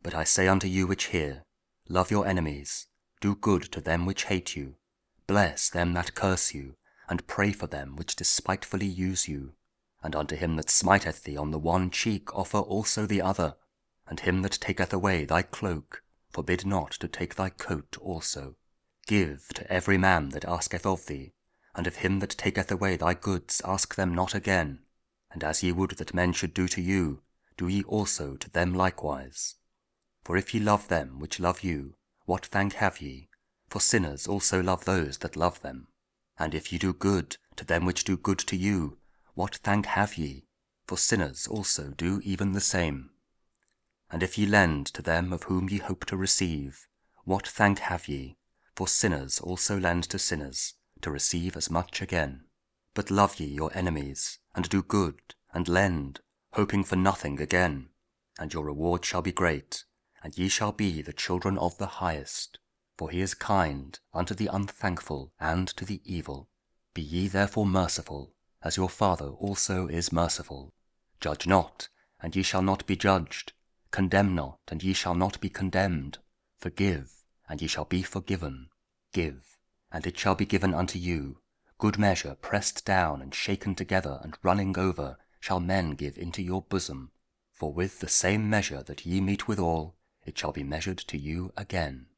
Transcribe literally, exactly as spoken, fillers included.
But I say unto you which hear, love your enemies, do good to them which hate you, bless them that curse you, and pray for them which despitefully use you. And unto him that smiteth thee on the one cheek offer also the other, and him that taketh away thy cloak forbid not to take thy coat also. Give to every man that asketh of thee, and of him that taketh away thy goods ask them not again. And as ye would that men should do to you, do ye also to them likewise. For if ye love them which love you, what thank have ye? For sinners also love those that love them. And if ye do good to them which do good to you, what thank have ye? For sinners also do even the same. And if ye lend to them of whom ye hope to receive, what thank have ye? For sinners also lend to sinners, to receive as much again. But love ye your enemies, and do good, and lend, hoping for nothing again. And your reward shall be great, and ye shall be the children of the Highest. For he is kind unto the unthankful and to the evil. Be ye therefore merciful, as your Father also is merciful. Judge not, and ye shall not be judged. Condemn not, and ye shall not be condemned. Forgive, and ye shall be forgiven. Give, and it shall be given unto you. Good measure, pressed down and shaken together and running over, shall men give into your bosom. For with the same measure that ye meet withal, it shall be measured to you again.